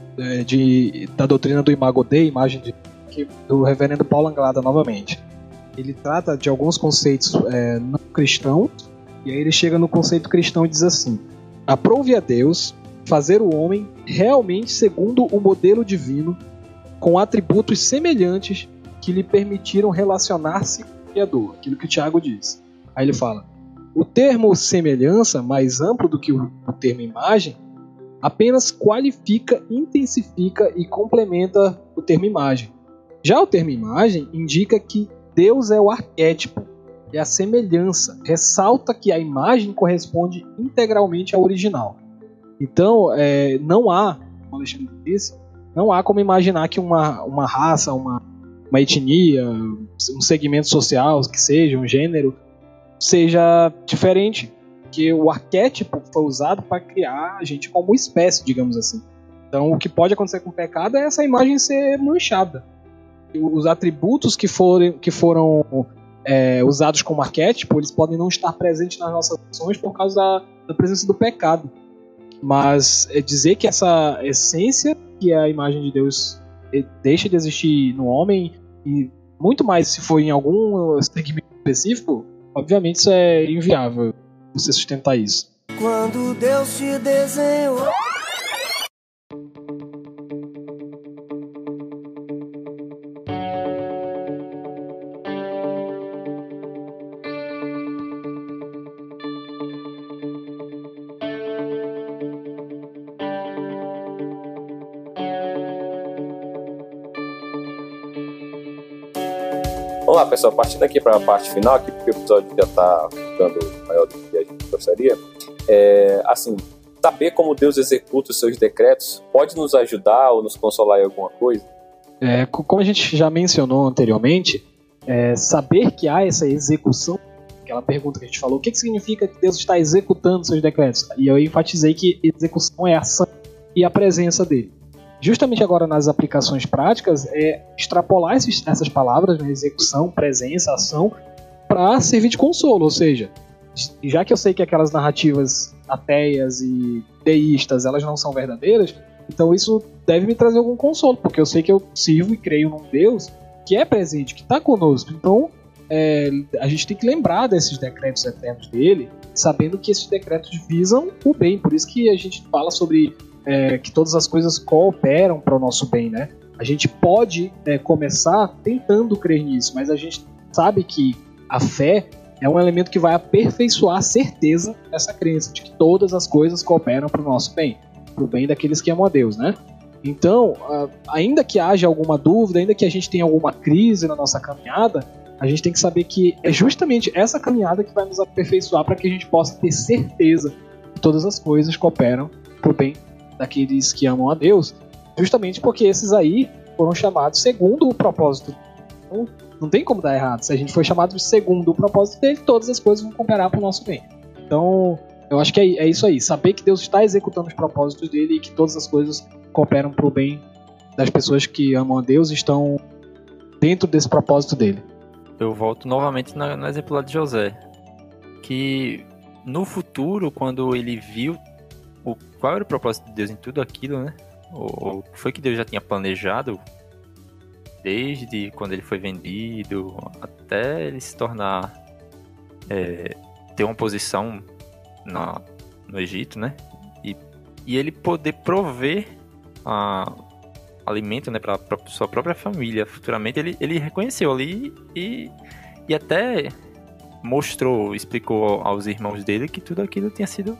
De, da doutrina do Imago Dei, imagem de, do reverendo Paulo Anglada novamente. Ele trata de alguns conceitos é, não cristãos, e aí ele chega no conceito cristão e diz assim: aprove a Deus fazer o homem realmente segundo o modelo divino, com atributos semelhantes que lhe permitiram relacionar-se com o Criador, aquilo que o Tiago diz. Aí ele fala: o termo semelhança, mais amplo do que o, o termo imagem, apenas qualifica, intensifica e complementa o termo imagem. Já o termo imagem indica que Deus é o arquétipo, é a semelhança, ressalta que a imagem corresponde integralmente ao original. Então, é, não há, como o Alexandre disse, não há como imaginar que uma, uma raça, uma, uma etnia, um segmento social, que seja, um gênero, seja diferente, que o arquétipo foi usado para criar a gente como espécie, digamos assim. Então, o que pode acontecer com o pecado é essa imagem ser manchada. Os atributos que, forem, que foram é, usados como arquétipo, eles podem não estar presentes nas nossas ações por causa da, da presença do pecado. Mas é dizer que essa essência, que é a imagem de Deus, deixa de existir no homem, e muito mais se for em algum segmento específico, obviamente isso é inviável, você sustentar isso. Quando Deus te desenhou. Vamos lá, pessoal, partindo aqui para a parte final, aqui, porque o episódio já está ficando maior do que a gente gostaria. É, assim, saber como Deus executa os seus decretos pode nos ajudar ou nos consolar em alguma coisa? É, como a gente já mencionou anteriormente, é, saber que há essa execução, aquela pergunta que a gente falou, o que, que significa que Deus está executando seus decretos? E eu enfatizei que execução é a ação e a presença dele. Justamente agora nas aplicações práticas é extrapolar esses, essas palavras, né, execução, presença, ação, para servir de consolo, ou seja, já que eu sei que aquelas narrativas ateias e deístas, elas não são verdadeiras, então isso deve me trazer algum consolo, porque eu sei que eu sirvo e creio num Deus que é presente, que está conosco. Então é, a gente tem que lembrar desses decretos eternos dele, sabendo que esses decretos visam o bem. Por isso que a gente fala sobre é, que todas as coisas cooperam para o nosso bem, né? A gente pode é, começar tentando crer nisso, mas a gente sabe que a fé é um elemento que vai aperfeiçoar a certeza dessa crença, de que todas as coisas cooperam para o nosso bem, para o bem daqueles que amam a Deus, né? Então, ainda que haja alguma dúvida, ainda que a gente tenha alguma crise na nossa caminhada, a gente tem que saber que é justamente essa caminhada que vai nos aperfeiçoar para que a gente possa ter certeza que todas as coisas cooperam para o bem daqueles que amam a Deus, justamente porque esses aí foram chamados segundo o propósito. Então, não tem como dar errado. Se a gente foi chamado segundo o propósito dele, todas as coisas vão cooperar para o nosso bem. Então, eu acho que é, é isso aí. Saber que Deus está executando os propósitos dele e que todas as coisas cooperam para o bem das pessoas que amam a Deus e estão dentro desse propósito dele. Eu volto novamente no, no exemplo lá de José, que no futuro, quando ele viu o, qual era o propósito de Deus em tudo aquilo, né? O, foi que Deus já tinha planejado desde quando ele foi vendido até ele se tornar é, ter uma posição na, no Egito, né? E, e ele poder prover a, alimento, né, para sua própria família futuramente. Ele, ele reconheceu ali e, e até mostrou, explicou aos irmãos dele que tudo aquilo tinha sido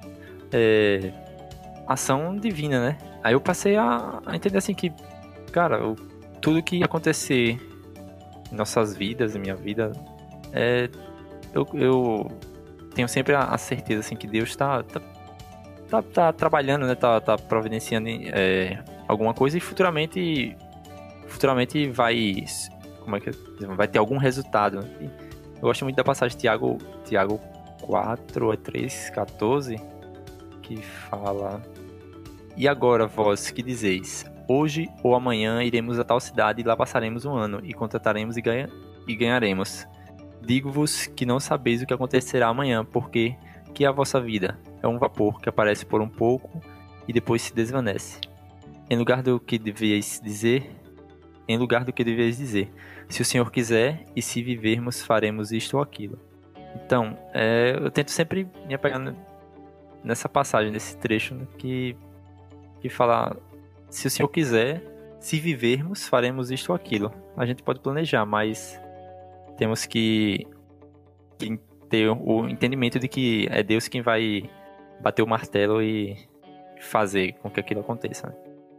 é, ação divina, né? Aí eu passei a, a entender assim que, cara, o, tudo que ia acontecer em nossas vidas, em minha vida, é, eu, eu tenho sempre a, a certeza assim, que Deus está tá, tá, tá trabalhando, né? Tá, tá providenciando é, alguma coisa e futuramente futuramente vai como é que vai ter algum resultado. Eu gosto muito da passagem de Tiago, Tiago quatro, três, quatorze, que fala: e agora vós que dizeis, hoje ou amanhã iremos a tal cidade e lá passaremos um ano e contrataremos e, ganha, e ganharemos. Digo-vos que não sabeis o que acontecerá amanhã, porque que é a vossa vida é um vapor que aparece por um pouco e depois se desvanece. Em lugar do que deveis dizer, em lugar do que deveis dizer, se o Senhor quiser e se vivermos, faremos isto ou aquilo. Então, é, eu tento sempre me apegar nessa passagem, nesse trecho, né, que, que fala, se o Senhor quiser, se vivermos, faremos isto ou aquilo. A gente pode planejar, mas temos que, que ter o entendimento de que é Deus quem vai bater o martelo e fazer com que aquilo aconteça, né?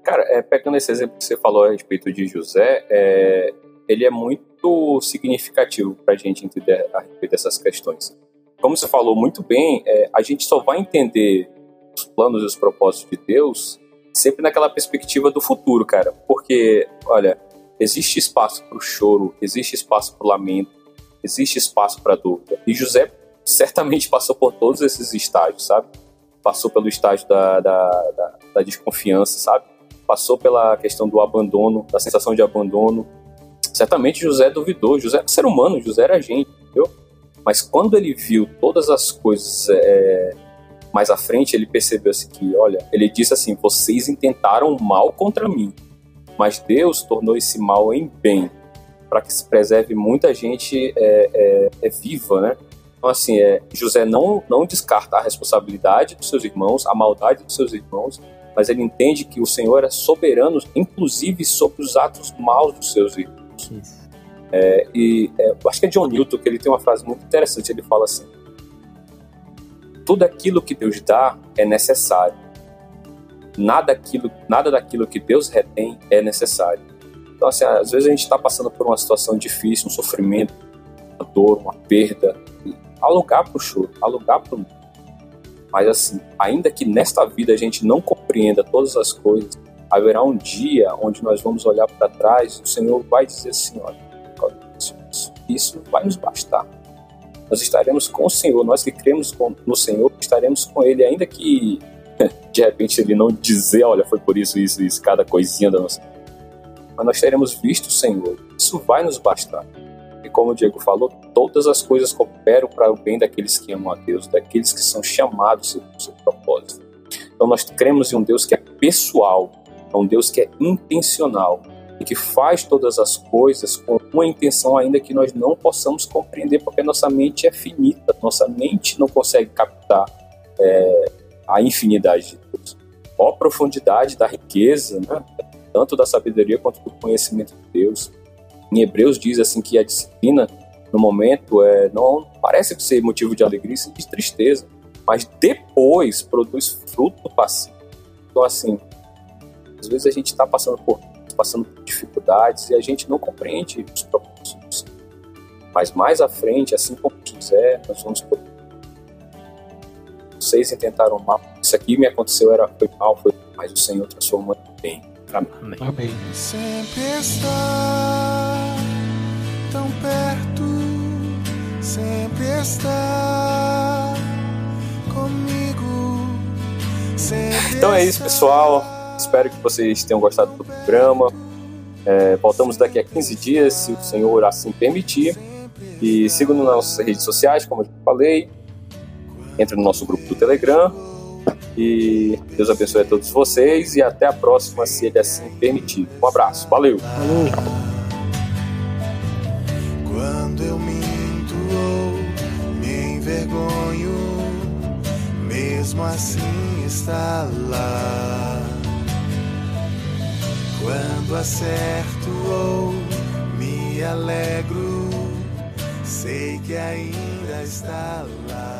Cara, é, pegando esse exemplo que você falou a respeito de José, é, ele é muito significativo para a gente entender a respeito dessas questões. Como você falou muito bem, é, a gente só vai entender os planos e os propósitos de Deus sempre naquela perspectiva do futuro, cara. Porque, olha, existe espaço para o choro, existe espaço para o lamento, existe espaço para a dúvida. E José certamente passou por todos esses estágios, sabe? Passou pelo estágio da, da, da, da desconfiança, sabe? Passou pela questão do abandono, da sensação de abandono. Certamente José duvidou. José era um ser humano, José era gente, entendeu? Mas quando ele viu todas as coisas é, mais à frente, ele percebeu assim que, olha, ele disse assim, vocês intentaram mal contra mim, mas Deus tornou esse mal em bem, para que se preserve muita gente é, é, é viva, né? Então, assim, é, José não, não descarta a responsabilidade dos seus irmãos, a maldade dos seus irmãos, mas ele entende que o Senhor é soberano, inclusive sobre os atos maus dos seus irmãos. Isso. É, e é, eu acho que é John Newton, que ele tem uma frase muito interessante, ele fala assim: tudo aquilo que Deus dá é necessário, nada, aquilo, nada daquilo que Deus retém é necessário. Então, assim, às vezes a gente está passando por uma situação difícil, um sofrimento, uma dor, uma perda, há lugar para o choro, há lugar para o mundo. Mas assim, ainda que nesta vida a gente não compreenda todas as coisas, haverá um dia onde nós vamos olhar para trás e o Senhor vai dizer assim, olha, isso vai nos bastar. Nós estaremos com o Senhor, nós que cremos no Senhor, estaremos com Ele, ainda que de repente Ele não dizer, olha, foi por isso, isso, isso, cada coisinha da nossa vida. Mas nós teremos visto o Senhor, isso vai nos bastar. E como o Diego falou, todas as coisas cooperam para o bem daqueles que amam a Deus, daqueles que são chamados segundo o seu propósito. Então nós cremos em um Deus que é pessoal, é um Deus que é intencional, e que faz todas as coisas com uma intenção ainda que nós não possamos compreender, porque nossa mente é finita, nossa mente não consegue captar é, a infinidade de Deus. Ó, a profundidade da riqueza, né? Tanto da sabedoria quanto do conhecimento de Deus. Em Hebreus diz assim que a disciplina, no momento, é, não parece ser motivo de alegria e de tristeza, mas depois produz fruto passivo. Então, assim, às vezes a gente está passando por passando por dificuldades e a gente não compreende os propósitos. Mas mais à frente, assim como José, nós vamos poder. Vocês intentaram mal. Isso aqui me aconteceu, era, foi mal, foi, mas o Senhor transformou em bem. Amém. Amém. Sempre está tão perto, sempre está comigo. Sempre então é isso, pessoal. Espero que vocês tenham gostado do programa. É, voltamos daqui a quinze dias, se o Senhor assim permitir. E sigam nas nossas redes sociais, como eu já falei. Entre no nosso grupo do Telegram. E Deus abençoe a todos vocês. E até a próxima, se Ele assim permitir. Um abraço. Valeu. Falou. Quando eu minto ou me envergonho, mesmo assim está lá. Quando acerto ou me alegro, sei que ainda está lá.